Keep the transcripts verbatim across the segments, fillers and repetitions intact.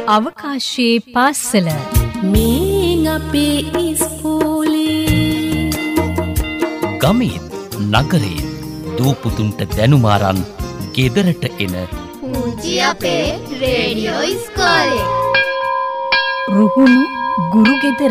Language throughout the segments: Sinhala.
අවකාශයේ පාසල මේ අපේ ඉස්කෝලේ ගමේ නගරේ දූපුතුන්ට දැනුමාරන් ගෙදරට එන පුංචි අපේ රේඩියෝ ඉස්කෝලේ රුහුණු ගුරු ගෙදර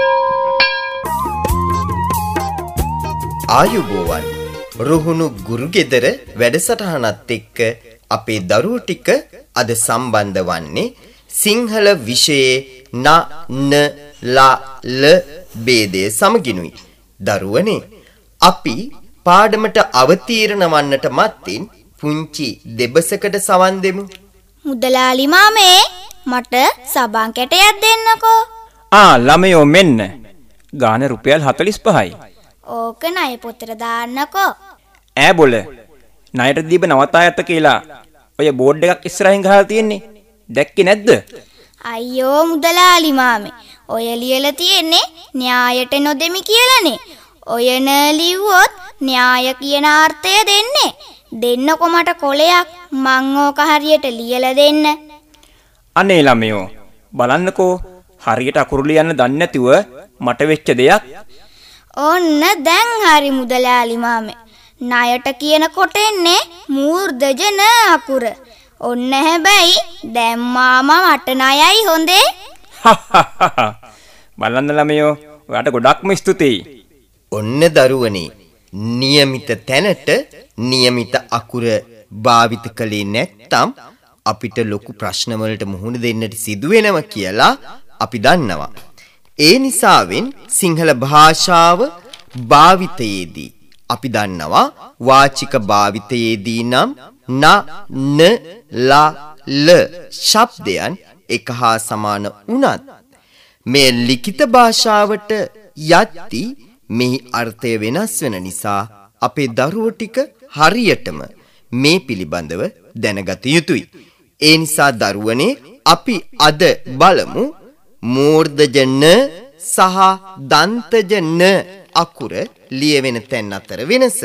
ආයුබෝවන් රුහුණු ගුරු ගෙදර වැඩසටහනත් එක්ක අපේ දරුවෝ ටික අද සම්බන්ධ වන්නේ සිංහල විෂයේ න න ල ල ભેදයේ සමගිනුයි. දරුවනේ අපි පාඩමට අවතීර්ණ වන්නට මත්ින් පුංචි දෙබසකට සවන් දෙමු. මුදලාලි මාමේ මට සබන් කැටයක් දෙන්නකෝ. ආ ළමයෝ මෙන්න. ගාන රුපියල් හතළිස් පහයි. ඕක ණය පොතට දාන්නකෝ. ඈ බොල. ණයට දීප නවතායත්ත කියලා ඔය බෝඩ් එකක් ඉස්සරහින් ගහලා තියෙන්නේ. දැක්කේ නැද්ද? අයියෝ මුදලාලි මාමේ. ඔය ලියලා තියෙන්නේ න්‍යායට නොදෙමි කියලානේ. ඔය න ලිව්වොත් න්‍යාය කියන අර්ථය දෙන්නේ. දෙන්නකො මට කොලයක් මං ඕක හරියට ලියලා දෙන්න. අනේ ළමයෝ බලන්නකෝ හරියට අකුරු ලියන්න දන්නේ නැතිව මට වෙච්ච දෙයක්. ඔන්න දැන් හරි මුදලාලි මාමේ. ණයට කියනකොට එන්නේ මූර්ධජ න අකුර. ඔන්න හැබැයි දැන් මාමා මට ණයයි හොඳේ. බලන්න ළමයෝ ඔයාට ගොඩක්ම ස්තුතියි. ඔන්න දරුවනේ નિયમિત තැනට નિયમિત අකුර භාවිත කළේ නැත්නම් අපිට ලොකු ප්‍රශ්න වලට මුහුණ දෙන්නට සිදු වෙනවා කියලා අපි දන්නවා. ඒ නිසාවෙන් සිංහල භාෂාව භාවිතයේදී අපි දන්නවා වාචික භාවිතයේදී නම් න න ල ල ශබ්දයන් එක හා සමාන වුණත් මේ ලිඛිත භාෂාවට යද්දී මෙහි අර්ථය වෙනස් වෙන නිසා අපේ දරුවෝ ටික හරියටම මේ පිළිබඳව දැනගත යුතුයි. ඒ නිසා දරුවනේ අපි අද බලමු මූර්ධජ න සහ දන්තජ න අකුර ලියවෙන තැන් අතර වෙනස.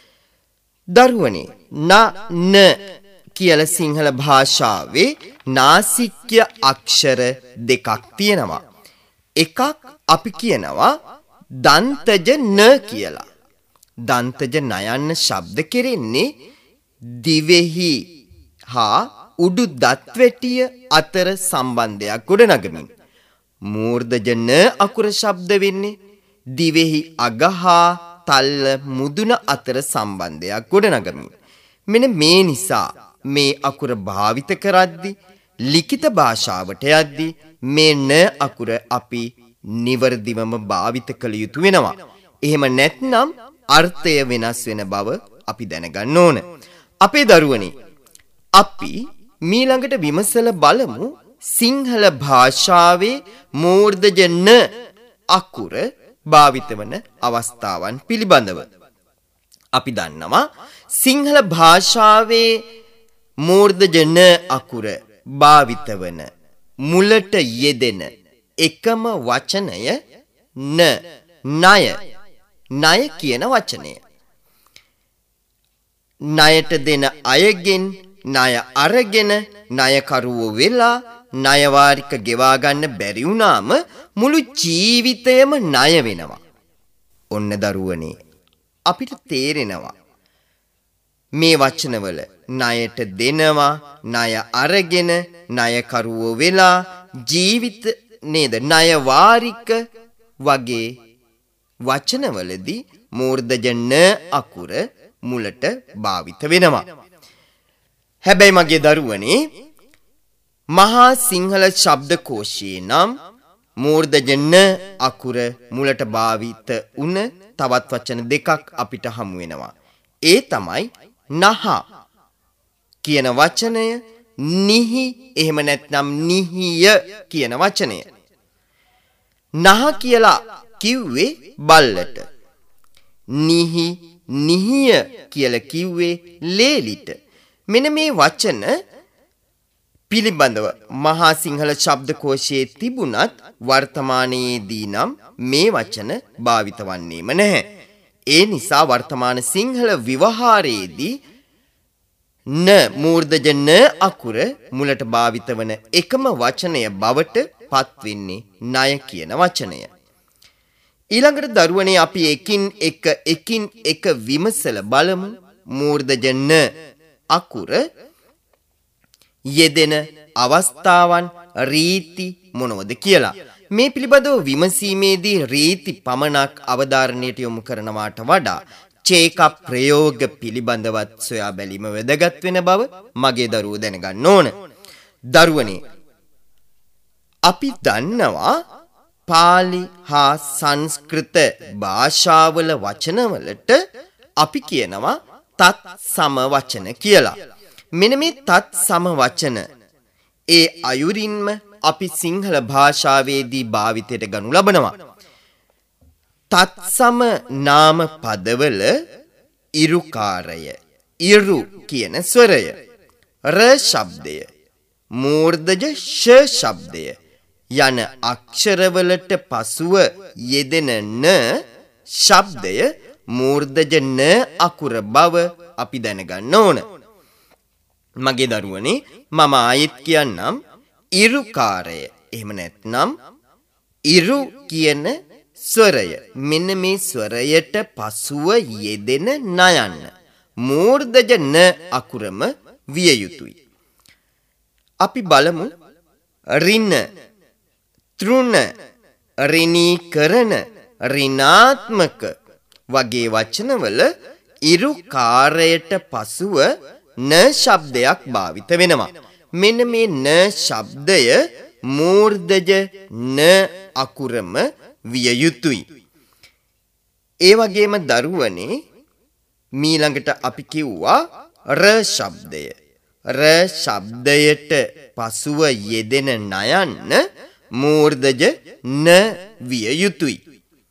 දරුවනේ න න කියලා සිංහල භාෂාවේ නාසික්‍ය අක්ෂර දෙකක් තියෙනවා. එකක් අපි කියනවා දන්තජ න කියලා. දන්තජ නයන්න ශබ්ද කෙරෙන්නේ දිවෙහි හා උඩු දත්වැටිය අතර සම්බන්ධයක් ගොඩනගමින්. මූර්ධජ න අකුර ශබ්ද වෙන්නේ දිවෙහි අග හා තල්ල මුදුන අතර සම්බන්ධයක් ගොඩනගමින්. මෙන්න මේ නිසා මේ අකුර භාවිත කරද්දී ලිඛිත භාෂාවට යද්දී මේ න අකුර අපි නිවර්දිවම භාවිත කළ යුතු වෙනවා. එහෙම නැත්නම් අර්ථය වෙනස් වෙන බව අපි දැනගන්න ඕන. අපේ දරුවනේ අපි මීළඟට විමසලා බලමු සිංහල භාෂාවේ මූර්ධජ න අකුර භාවිත වන අවස්ථාවන් පිළිබඳව. අපි දන්නවා සිංහල භාෂාවේ මූර්ධජ න අකුර භාවිත වන මුලට යෙදෙන එකම වචනය න ණය ණය කියන වචනය. ණයට දෙන අයගෙන් ණය අරගෙන ණයකරුවෝ වෙලා ණය වාරික ගෙවා ගන්න බැරි වුණාම මුළු ජීවිතයම ණය වෙනවා. ඔන්න දරුවනේ අපිට තේරෙනවා මේ වචනවල ණයට දෙනවා ණය අරගෙන ණයකරුවෝ වෙලා ජීවිත නේද ණය වාරික වගේ වචනවලදී මූර්ධජ න අකුර මුලට භාවිත වෙනවා. හැබැයි මගේ දරුවනේ මහා සිංහල ශබ්දකෝෂයේ නම් මූර්ධජ න අකුර මුලට භාවිත වුණ තවත් වචන දෙකක් අපිට හමු වෙනවා. ඒ තමයි නහ කියන වචනය, නිහි එහෙම නැත්නම් නිහිය කියන වචනය. නහ කියලා කිව්වේ බල්ලට. නිහි නිහිය කියලා කිව්වේ ලේලිට. මෙන්න මේ වචන පිළිබඳව මහා සිංහල ශබ්දකෝෂයේ තිබුණත් වර්තමානයේදී නම් මේ වචන භාවිත වන්නේම නැහැ. ඒ නිසා වර්තමාන සිංහල ව්‍යවහාරයේදී න මූර්ධජ න අකුර මුලට භාවිත වන එකම වචනය බවට පත්වෙන්නේ ණය කියන වචනය. ඊළඟට දරුවනේ අපි එකින් එක එකින් එක විමසල බලමු මූර්ධජ න අකුර යෙදෙන අවස්ථාවන් රීති මොනවද කියලා. මේ පිළිබඳව විමසීමේදී රීති පමණක් අවධාරණයට යොමු කරනවාට වඩා චේක ප්‍රයෝග පිළිබඳවත් සොයා බැලීම වැදගත් වෙන බව මගේ දරුවෝ දැනගන්න ඕන. දරුවනේ අපි දන්නවා පාලි හා සංස්කෘත භාෂාවල වචනවලට අපි කියනවා තත් සම වචන කියලා. මෙන්න මේ තත් සම වචන ඒ අයුරින්ම අපි සිංහල භාෂාවේදී භාවිතයට ගනු ලබනවා. තත්සම නාම පදවල ඉරුකාරය ඉරු කියන ස්වරය ර ශබ්දය මූර්ධජ ෂ ශබ්දය යන අක්ෂරවලට පසුව යෙදෙන න ශබ්දය මූර්ධජ න අකුර බව අපි දැනගන්න ඕන. මගේ දරුවනේ මම ආයෙත් කියන්නම් ඉරුකාරය එහෙම නැත්නම් ඉරු කියන ස්වරය මෙන්න මේ ස්වරයට පසුව යෙදෙන නයන්න මූර්ධජ න අකුරම විය යුතුයි. අපි බලමු රින තෘණ රිනීකරණ ඍණාත්මක වගේ වචනවල ඉරුකාරයට පසුව න ශබ්දයක් භාවිත වෙනවා. මෙන්න මේ න ශබ්දය මූර්ධජ න අකුරම විය යුතුයි. ඒ වගේම දරුවනේ මීළඟට අපි කිව්වා ර ශබ්දය. ර ශබ්දයට පසුව යෙදෙන නයන්න මූර්ධජ න විය යුතුයි.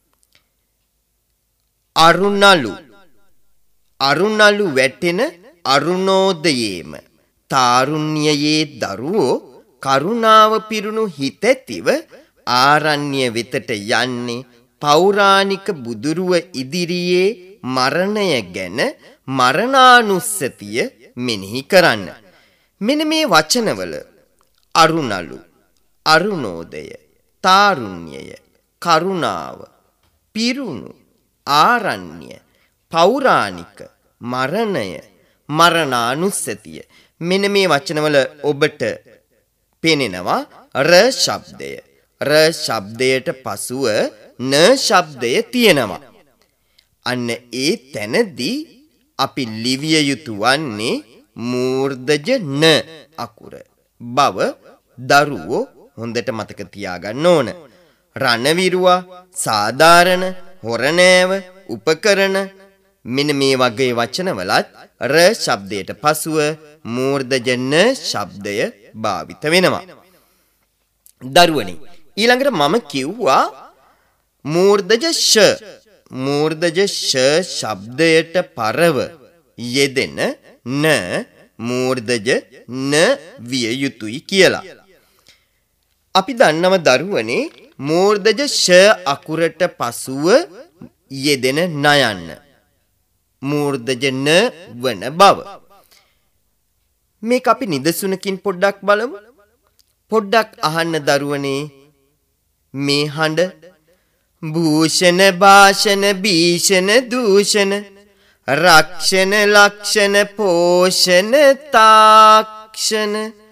අරුණලු අරුණලු වැටෙන අරුණෝදයේම තාරුණ්‍යයේ දරුවෝ කරුණාව පිරුණු හිත ඇතිව ආරණ්‍ය වෙතට යන්නේ පෞරාණික බුදුරුව ඉදිරියේ මරණය ගැන මරණානුස්සතිය මෙනෙහි කරන්න. මෙන්න මේ වචනවල අරුණලු අරුණෝදය තාරුණ්‍යය කරුණාව පිරුණු ආරණ්‍ය පෞරාණික මරණය මරණානුස්සතිය මෙන්න මේ වචනවල ඔබට පෙනෙනවා ර ශබ්දය. ර ශබ්දයට පසුව න ශබ්දය තියෙනවා. අන්න ඒ තැනදී අපි ලිවිය යුතු වන්නේ මූර්ධජ න අකුර බව දරුවෝ හොඳට මතක තියාගන්න ඕන. රණවිරුවා සාධාරණ හොරණෑව උපකරණ මෙන්න මේ වගේ වචනවලත් ර ශබ්දයට පසුව මූර්ධජ න ශබ්දය භාවිත වෙනවා. දරුවනේ ඊළඟට මම කිව්වා මූර්ධජ ෂ මූර්ධජ ෂ ශබ්දයට පරව යෙදෙන න මූර්ධජ න විය යුතුයි කියලා. අපි දන්නව දරුවනේ මූර්ධජ ෂ අකුරට පසුව යෙදෙන නයන්න මූර්ධජ න වන බව. මේක අපි නිදසුනකින් පොඩ්ඩක් බලමු. පොඩ්ඩක් අහන්න දරුවනේ මේ හඬ භූෂණ භාෂණ භීෂණ දූෂණ රක්ෂණ ලක්ෂණ පෝෂණ තාක්ෂණ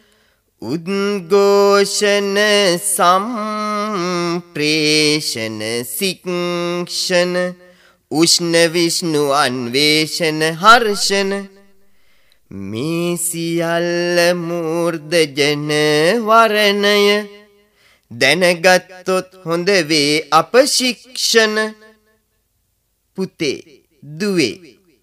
උද්ඝෝෂණ සම්ප්‍රේෂණ සික්ෂණ උෂ්ණ විෂ්ණු අන්වේෂණ හර්ෂණ මේ සියල්ල මූර්ධජ න වර්ණය දැනගත්තොත් හොඳ වේ අප ශික්ෂණ. පුතේ දුවේ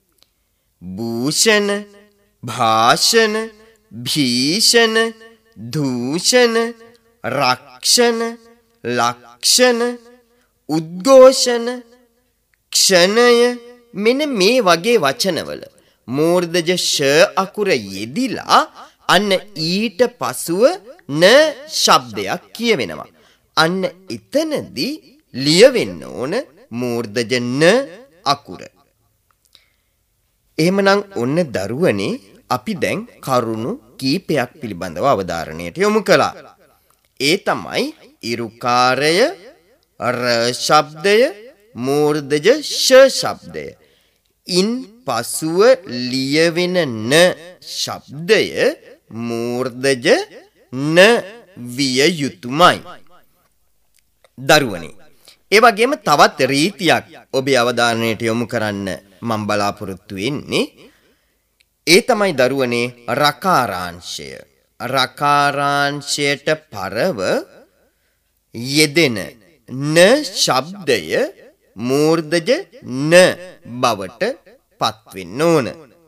භූෂණ භාෂණ භීෂණ දූෂණ රක්ෂණ ලක්ෂණ උද්ඝෝෂණ ක්ෂණය මෙන්න මේ වගේ වචනවල මූර්ධජ ෂ අකුර යෙදිලා අන්න ඊට පසුව න ශබ්දයක් කියවෙනවා. අන්න එතනදී ලියවෙන්න ඕන මූර්ධජ න අකුර. එහෙමනම් ඔන්න දරුවනේ අපි දැන් කරුණු කීපයක් පිළිබඳව අවධාරණයට යොමු කළා. ඒ තමයි ඉරුකාරය, ර ශබ්දය, මූර්ධජ ෂ ශබ්දය. ඉන් පසුව ලියවෙන න ශබ්දය මූර්ධජ න විය යුතුමයි. දරුවනේ, ඒ වගේම තවත් රීතියක් ඔබේ අවධානයට යොමු කරන්න මම බලාපොරොත්තු වෙන්නේ. ඒ තමයි දරුවනේ රකාරාංශය. රකාරාංශයට පරව යෙදෙන න ශබ්දය මූර්ධජ න බවට පත්වෙන්න ඕන.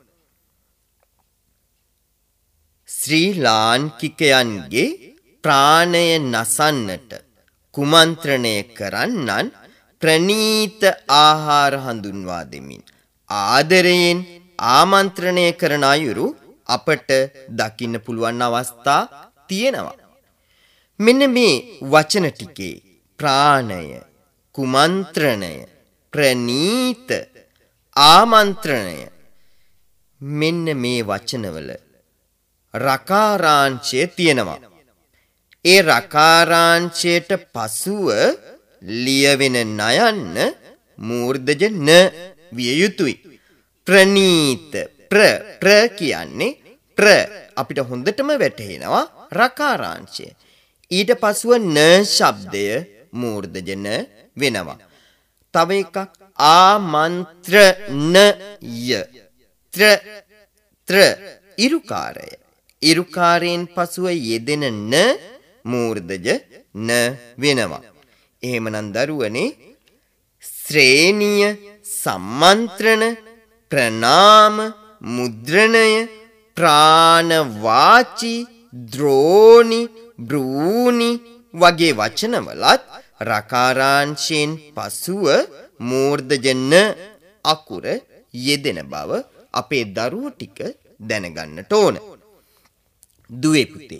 ශ්‍රී ලාංකිකයන්ගේ ප්‍රාණය නසන්නට කුමන්ත්‍රණය කරන්නන් ප්‍රනීත ආහාර හඳුන්වා දෙමින් ආදරයෙන් ආමන්ත්‍රණය කරන අයුරු අපට දකින්න පුළුවන් අවස්ථා තියෙනවා. මෙන්න මේ වචන ටිකේ ප්‍රාණය, කුමන්ත්‍රණය, ප්‍රනීත, ආමන්ත්‍රණය මෙන්න මේ වචනවල රකාරාංශය තියෙනවා. ඒ රකාරාංශයට පසුව ලියවෙන නයන්න මූර්ධජ න විය යුතුයි. ප්‍රනීත ප්‍ර ප්‍ර කියන්නේ ප්‍ර අපිට හොඳටම වැටහෙනවා රකාරාංශය. ඊට පසුව න ශබ්දය මූර්ධජ න වෙනවා. තව එකක් ආමන්ත්‍රණය ත්‍ර ත්‍ර ඉරුකාරය. ඉරුකාරයෙන් පසුව යෙදෙන න මූර්ධජ න වෙනවා. එහෙමනම් දරුවනේ ශ්‍රේණිය, සම්මන්ත්‍රණ, ප්‍රනාම, මුද්‍රණය, ප්‍රාණවාචි, ද්‍රෝණි, බ්‍රූණි වගේ වචනවලත් රකාරාංශයෙන් පසුව මූර්ධජ න අකුර යෙදෙන බව අපේ දරුවෝ ටික දැනගන්නට ඕන. දුවේ පුතේ,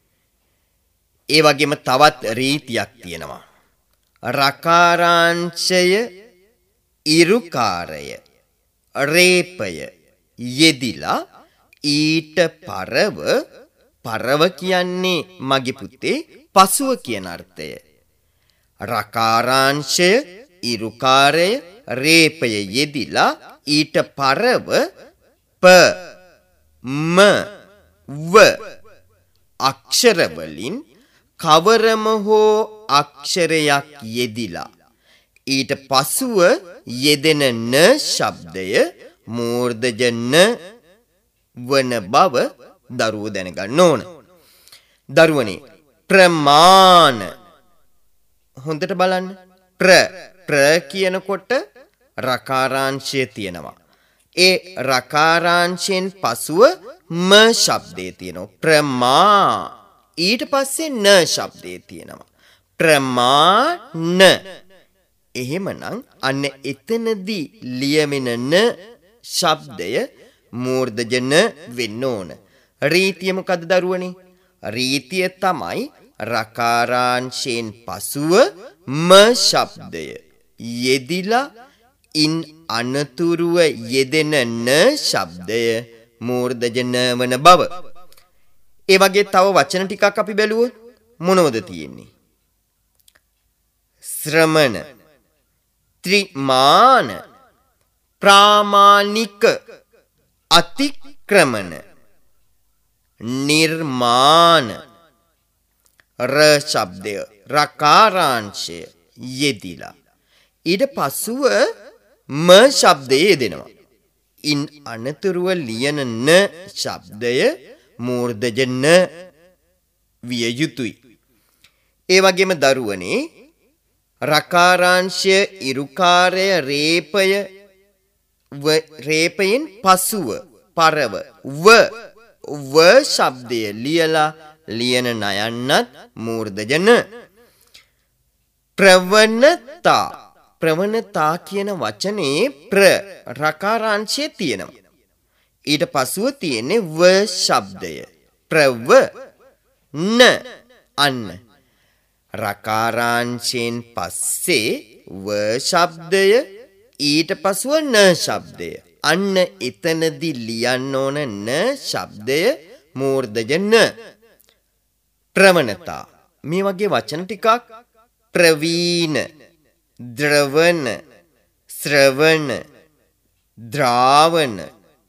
ඒ වගේම තවත් රීතියක් තියෙනවා. රකාරාංශය, ඉරුකාරය, රේපය යෙදිලා ඊට පරව, පරව කියන්නේ මගේ පුතේ පසුව කියන අර්ථය. රකාරාංශය, ඉරුකාරය, රේපය යෙදිලා ඊට පරව ප ම ව අක්ෂර වලින් කවරම හෝ අක්ෂරයක් යෙදිලා ඊට පසුව යෙදෙන න ශබ්දය මූර්ධජ න වන බව දරුවෝ දැනගන්න ඕන. දරුවනේ ප්‍රමාණ හොඳට බලන්න. ප්‍ර ප්‍ර කියනකොට රකාරාංශය තියෙනවා. ඒ රකාරාංශයෙන් පසුව ම ශබ්දය තියෙනවා. ප්‍රමා. ඊට පස්සේ න ශබ්දය තියෙනවා. ප්‍රමාණ. එහෙමනම් අන්න එතනදී ලියවෙන න ශබ්දය මූර්ධජ න වෙන්න ඕන. රීතිය මොකද දරුවනේ? රීතිය තමයි රකාරාංශයෙන් පසුව ම ශබ්දය යෙදිලා ඉන් අනතුරුව යෙදෙන න ශබ්දය මූර්ධජ න වන බව. ඒ වගේ තව වචන ටිකක් අපි බැලුවොත් මොනවද තියෙන්නේ? ශ්‍රමණ, ත්‍රිමාන, ප්‍රාමාණික, අතික්‍රමණ, නිර්මාණ. ර ශබ්දය රකාරාංශය යෙදිලා ඊට පසුව ම ශබ්දය යෙදෙනවා. ඉන් අනතුරුව ලියන න ශබ්දය මූර්ධජ න විය යුතුයි. ඒ වගේම දරුවනේ රකාරාංශය, ඉරුකාරය, රේපය රේපයෙන් පසුව පරව ව ව ශබ්දය ලියලා ලියන නයන්නත් මූර්ධජ න. ප්‍රවණතා. ප්‍රවණතා කියන වචනේ ප්‍ර රකාරාංශය තියෙනවා. ඊට පසුව තියෙන්නේ ව ශබ්දය. ප්‍රව න. අන්න රකාරාංශයෙන් පස්සේ ව ශබ්දය ඊට පසුව න ශබ්දය. අන්න එතනදි ලියන්න ඕන න ශබ්දය මූර්ධජ න. ප්‍රවණතා මේ වගේ වචන ටිකක් ප්‍රවීණ, ද්‍රවණ, ශ්‍රවණ, ද්‍රාවණ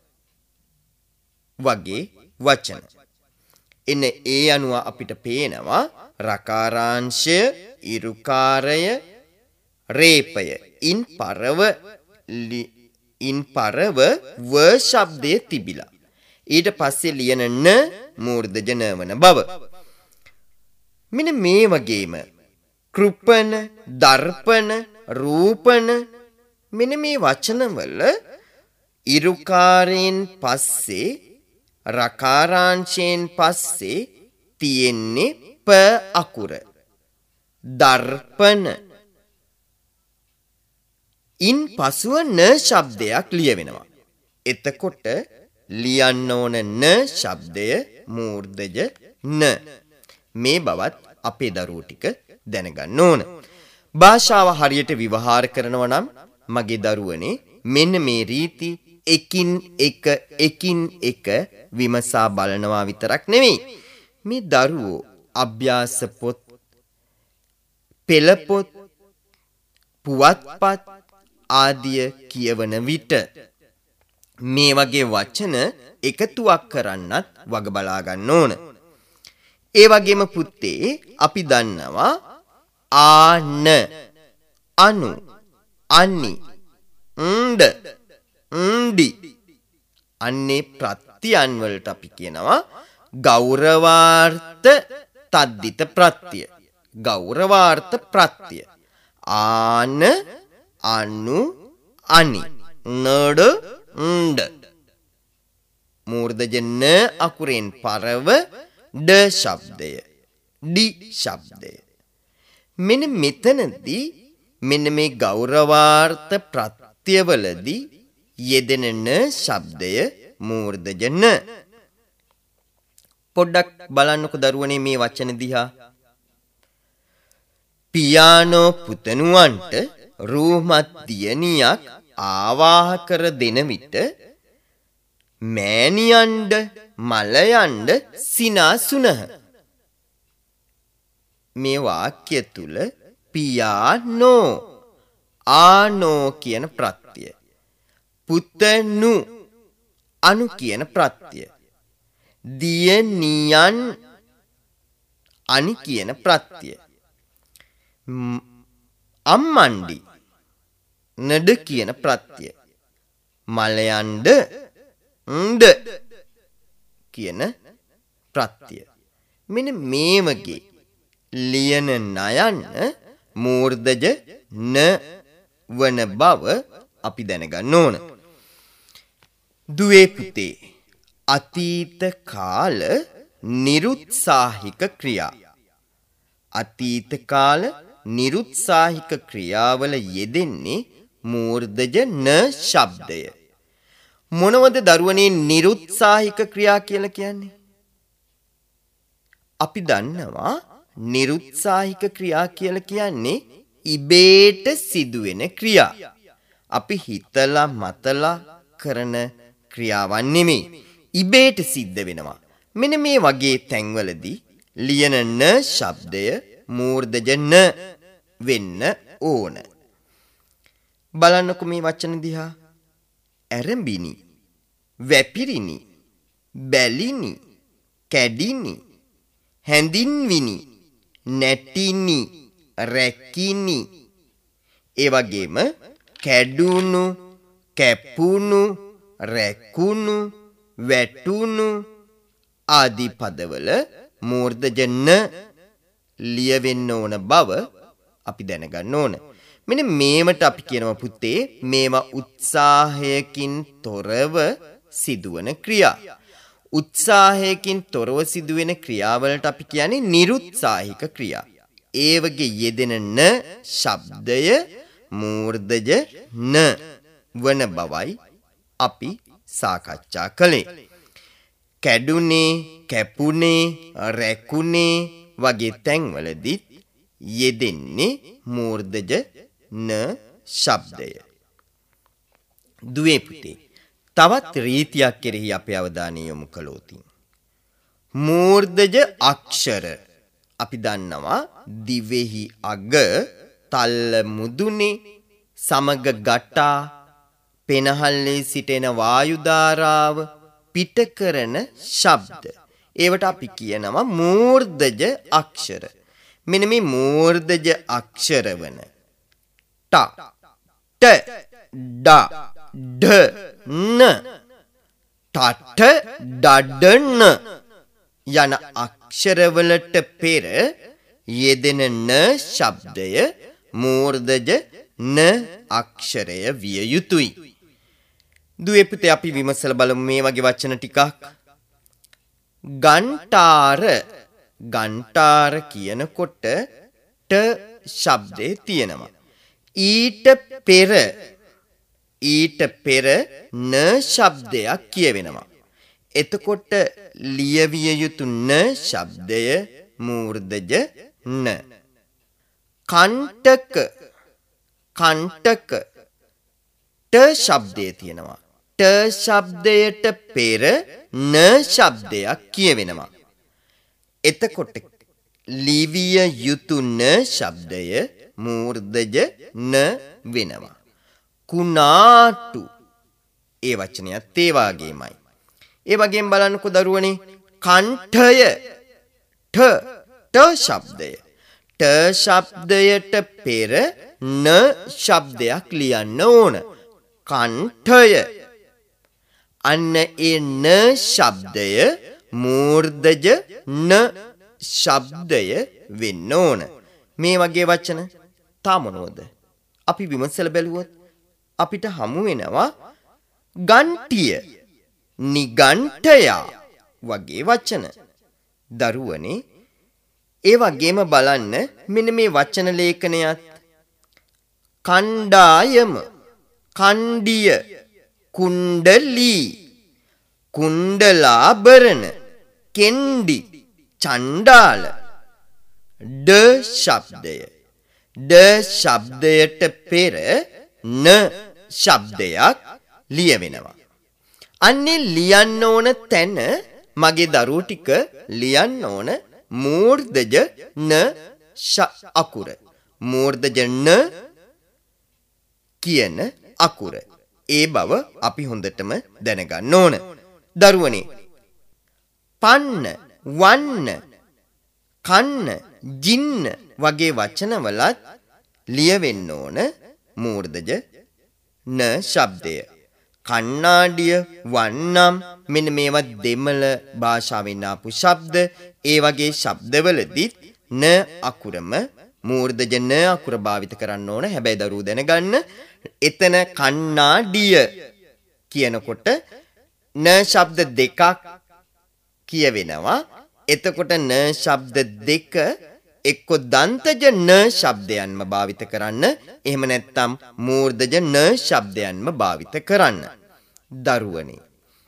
වගේ වචන. එන්න ඒ අනුව අපිට පේනවා රකාරාංශය, ඉරුකාරය, රේපය ඉන් පරව ඉන් පරව ව ශබ්දය තිබිලා ඊට පස්සේ ලියන න මූර්ධජ න වන බව. මෙන්න මේ වගේම කෘපණ, දර්පණ, රූපණ මෙන්න මේ වචනවල ඉරුකාරයෙන් පස්සේ රකාරාංශයෙන් පස්සේ තියෙන්නේ ප අකුර. දර්පණ ඉන් පසුව න ශබ්දයක් ලියවෙනවා. එතකොට ලියන්න ඕන න ශබ්දය මූර්ධජ න. මේ බවත් අපේ දරුවෝ ටික දැනගන්න ඕන. භාෂාව හරියට විවහාර කරනවා නම් මගේ දරුවනේ මෙන්න මේ රීති එකින් එක එකින් එක විමසා බලනවා විතරක් නෙවෙයි. මේ දරුවෝ අභ්‍යාස පොත්, පෙළ පොත්, පුවත්පත් ආදිය කියවන විට මේ වගේ වචන එකතුවක් කරන්නත් වග බලා ගන්න ඕන. ඒ වගේම පුත්තේ අපි දන්නවා ආන, අනු, අනි, ණ්ඩ, ණ්ඩි අන්නේ ප්‍රත්‍යයන් වලට අපි කියනවා ගෞරවාර්ථ තද්දිත ප්‍රත්‍ය. ගෞරවාර්ථ ප්‍රත්‍ය. ආන, අනු, අනි, ණ්ඩ, ණ්ඩ මූර්ධජ න අකුරෙන් පරව ඩ ශබ්දය, ඩි ශබ්දය. මෙන්න මෙතනදී මෙන්න මේ ගෞරවාර්ථ ප්‍රත්‍යවලදී යෙදෙන න ශබ්දය මූර්ධජ න. පොඩ්ඩක් බලන්නකො දරුවනේ මේ වචන දිහා. පියානෝ පුතණුවන්ට රූමත් දියණියක් ආවාහ කර දෙන විට මෑණියන්ඩ මලයන්ඩ සිනාසුනහ. මේ වාක්‍ය තුල පියානෝ ආනෝ කියන ප්‍රත්‍යය, පුතණු අනු කියන ප්‍රත්‍යය, දියණියන් අනි කියන ප්‍රත්‍යය, අම්මණ්ඩි නඩ කියන ප්‍රත්‍යය, මලයන්ඩ ණ්ඩ කියන ප්‍රත්‍යය. මෙන්න මේ වගේ ලියන නයන්න මූර්ධජ න වන බව අපි දැනගන්න ඕන. දුවේ පුතේ අතීත කාල නිරුත්සාහික ක්‍රියා. අතීත කාල නිරුත්සාහික ක්‍රියාවල යෙදෙන්නේ මූර්ධජ න ශබ්දය. මොනවද දරුවනේ නිරුත්සාහික ක්‍රියා කියලා කියන්නේ? අපි දන්නවා නිරුත්සාහික ක්‍රියා කියලා කියන්නේ ඉබේට සිදුවෙන ක්‍රියා. අපි හිතලා මතලා කරන ක්‍රියාවන් නෙමෙයි, ඉබේට සිද්ධ වෙනවා. මෙන්න මේ වගේ තැන්වලදී ලියන න ශබ්දය මූර්ධජ න වෙන්න ඕන. බලන්නකො මේ වචන දිහා. ඇරඹිනි, වැපිරිනි, බැලිනි, කැඩිනි, හැඳින්විනි, නැටිනි, රැකිනි. ඒ වගේම කැඩුණු, කැපුණු, රැකුණු, වැටුණු ආදී පදවල මූර්ධජ න ලියවෙන්න ඕන බව අපි දැනගන්න ඕන. මෙන්න මේවට අපි කියනවා පුතේ මේවා උත්සාහයකින් තොරව සිදුවන ක්‍රියා. උත්සාහයකින් තොරව සිදුවෙන ක්‍රියාවලට අපි කියන්නේ නිරුත්සාහික ක්‍රියා. ඒ වගේ යෙදෙන න ශබ්දය මූර්ධජ න වන බවයි අපි සාකච්ඡා කළේ. කැඩුනේ, කැපුනේ, රැකුනේ වගේ තැන්වලදී යෙදෙන්නේ මූර්ධජ න ශබ්දය. දුවේ පුතේ තවත් රීතියක් කෙරෙහි අපේ අවධානය යොමු කළොත් මූර්ධජ අක්ෂර අපි දන්නවා දිවෙහි අග තල්ල මුදුනේ සමග ගටා පෙනහල්ලේ සිටෙන වායු ධාරාව පිට කරන ශබ්ද ඒවට අපි කියනවා මූර්ධජ අක්ෂර. මෙන්න මේ මූර්ධජ අක්ෂර වන ට ට ඩ ඩ න ටට ඩඩ න යන අක්ෂරවලට පෙර යෙදෙන න ශබ්දය මූර්ධජ න අක්ෂරය විය යුතුයි. දුවේ පුතේ අපි විමසලා බලමු මේ වගේ වචන ටිකක්. ගන්ටාර ගන්ටාර කියනකොට ට ශබ්දේ තියෙනවා. ඊට පෙර ඊට පෙර න ශබ්දයක් කියවෙනවා. එතකොට ලියවිය යුතු න ශබ්දය මූර්ධජ න. කණ්ඨක කණ්ඨක ට ශබ්දය තියෙනවා. ට ශබ්දයට පෙර න ශබ්දයක් කියවෙනවා. එතකොට ලිවිය යුතු න ශබ්දය මූර්ධජ න වෙනවා. කුණාටු ඒ වචනයත් ඒ වගේමයි. ඒ වගේම බලන්නකෝ දරුවනේ කණ්ඨය ඨ ට ශබ්දය ට ශබ්දයට පෙර න ශබ්දයක් ලියන්න ඕන. කණ්ඨය අන්න ඒ න ශබ්දය මූර්ධජ න ශබ්දය වෙන්න ඕන. මේ වගේ වචන තා මොනවද? අපි විමසලා බැලුවොත් අපිට හමු වෙනවා ගන්ටිය නිගණ්ඨයා වගේ වචන. දරුවනේ ඒ වගේම බලන්න මෙන්න මේ වචන ලේඛනයත් කණ්ඩායම කණ්ඩිය කුණ්ඩලී කුණ්ඩලාභරණ කෙන්ඩි චණ්ඩාල ඩ ශබ්දය ඩ ශබ්දයට පෙර න ශබ්දයක් ලියවෙනවා. අන්නේ ලියන්න ඕන තැන මගේ දරුවෝ ටික ලියන්න ඕන මූර්ධජ න අකුර. මූර්ධජ න කියන අකුර. ඒ බව අපි හොඳටම දැනගන්න ඕන. දරුවනේ පන්න වන්න කන්න ජින්න වගේ වචනවලත් ලියවෙන්න ඕන මූර්ධජ න ශබ්දය. කන්නාඩිය වන්නම් මෙන්න මේවා දෙමළ භාෂාවෙන් ආපු ශබ්ද. ඒ වගේ ශබ්දවලදීත් න අකුරම මූර්ධජ න අකුර භාවිත කරන්න ඕන. හැබැයි දරුවෝ දැනගන්න එතන කන්නාඩිය කියනකොට න ශබ්ද දෙකක් කියවෙනවා. එතකොට න ශබ්ද දෙක එක්ක දන්තජ න ශබ්දයන්ම භාවිත කරන්න. එහෙම නැත්නම් මූර්ධජ න ශබ්දයන්ම භාවිත කරන්න. දරුවනේ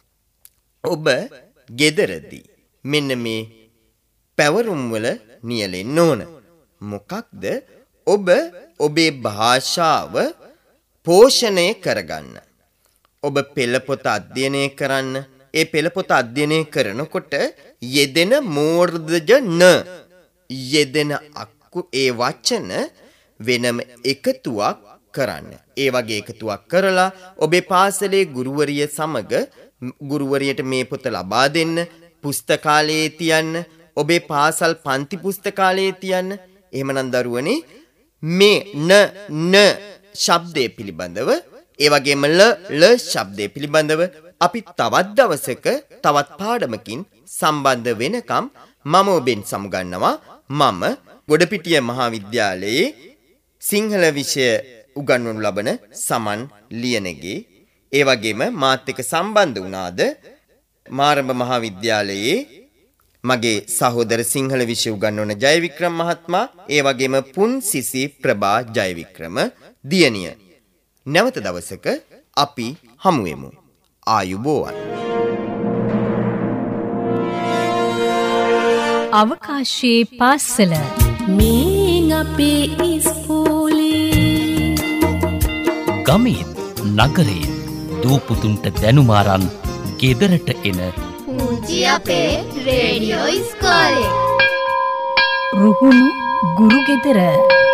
ඔබ ගෙදරදී මෙන්න මේ පැවරුම් වල නියැලෙන්න ඕන. මොකක්ද? ඔබ ඔබේ භාෂාව පෝෂණය කරගන්න. ඔබ පෙළපොත අධ්‍යයනය කරන්න. ඒ පෙළපොත අධ්‍යයනය කරනකොට යෙදෙන මූර්ධජ න යෙදෙන අක්කු ඒ වචන වෙනම එකතුවක් කරන්න. ඒ වගේ එකතුවක් කරලා ඔබේ පාසලේ ගුරුවරිය සමග ගුරුවරියට මේ පොත ලබා දෙන්න. පුස්තකාලයේ තියන්න. ඔබේ පාසල් පන්ති පුස්තකාලයේ තියන්න. එහෙමනම් දරුවනේ මේ න න ශබ්දයේ පිළිබඳව ඒ වගේම ල ල ශබ්දයේ පිළිබඳව අපි තවත් දවසක තවත් පාඩමකින් සම්බන්ධ වෙනකම් මම ඔබෙන් සමුගන්නවා. මම ගොඩපිටිය මහාවිද්‍යාලයේ සිංහල විෂය උගන්වනු ලබන සමන් ලියනගේ. ඒ වගේම මාත් එක්ක සම්බන්ධ වුණාද මාරඹ මහාවිද්‍යාලයේ මගේ සහෝදර සිංහල විෂය උගන්වන ජයවික්‍රම මහත්මයා. ඒ වගේම පුන්සිසි ප්‍රභා ජයවික්‍රම දියණිය. නැවත දවසක අපි හමු වෙමු. ආයුබෝවන්. අවකාශයේ පාසල මේ අපේ ඉස්කෝලේ ගමේත් නගරේත් දූපුතුන්ට දැනුම අරන් ගෙදරට එන පුංචි අපේ රේඩියෝ ඉස්කෝලේ රුහුණු ගුරු ගෙදර